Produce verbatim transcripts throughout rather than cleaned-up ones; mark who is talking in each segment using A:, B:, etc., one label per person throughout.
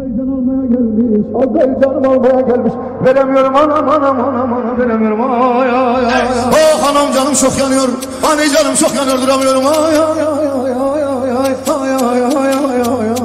A: can almaya gelmiş, az canım almaya gelmiş. Veremiyorum anam anam anam anam, veremiyorum ay ay ay. Oh anam canım çok yanıyor, hani canım çok yanıyor, duramıyorum ay ay ay ay ay ay ay ay ay ay ay ay.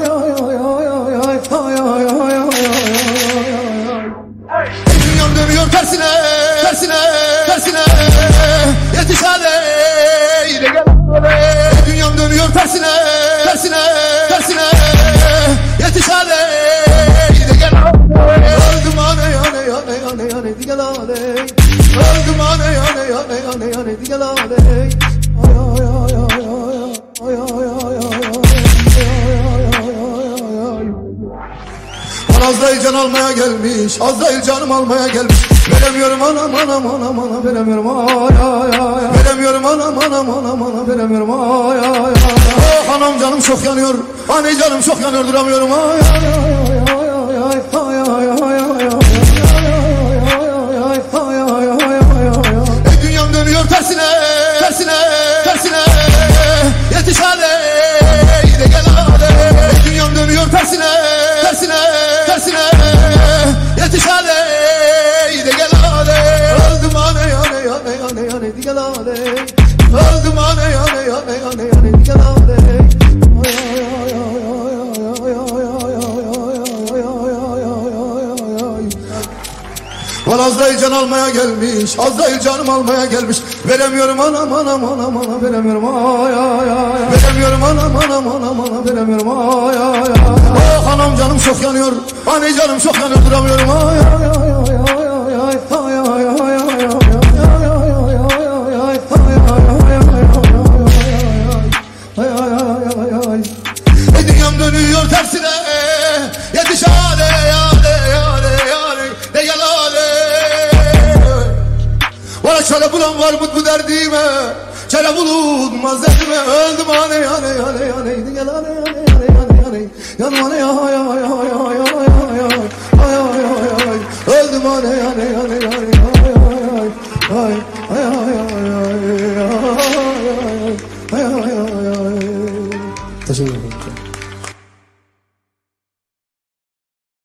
A: Dünyam dönüyor tersine, tersine, tersine. Yetiş hadi, yine gel hadi. Dünyam dönüyor tersine, tersine, tersine. Yetiş hadi, yine gel hadi. Öldüm ane yane yane yane yane di gel hadi. Öldüm ane yane yane yane yane di gel hadi. Ay ay ay ay ay ay ay ay. Azrail can almaya gelmiş, Azrail canım almaya gelmiş. Veremiyorum anam anam anam anam, veremiyorum ay ay ay. Veremiyorum anam anam anam anam, veremiyorum ay ay ay. Oh anam canım çok yanıyor, hani canım çok yanıyor, duramıyorum ay ay ay ay ay ay ay ay ay ay. Dünyam dönüyor tersine, tersine, tersine. Yetiş hadi, yine gel hadi. Dünyam dönüyor tersine, tersine, tersine. Yetiş hadi, yine gel hadi. Öldüm ane yane yane yane yane di gel hadi. Öldüm ane yane yane yane yane di gel hadi. Ay ay ay ay ay ay ay ay ay ay. Var Azrail can almaya gelmiş, Azrail canım almaya gelmiş. Veremiyorum anam anam anam anam, veremiyorum ay ay ay. Veremiyorum anam anam anam anam, veremiyorum ay ay ay. Oh anam canım çok yanıyor, hani canım çok yanıyor, duramıyorum ay ay ay ay ay ay ay ay ay ay ay. Dünyam dönüyor tersine, yetiş hadi hadi hadi hadi de gel hadi. Bana çare bulan var mı bu derdime? Çare bulunmaz derdime. Öldüm hani hani hani hani de gel hani hani hani hani hani. Yanım hani ay ay ay ay ay ay ay ay ay ay ay. Öldüm hani hani hani hani ay ay ay ay ay ay ay ay ay ay ay ay ay. Teşekkür ederim.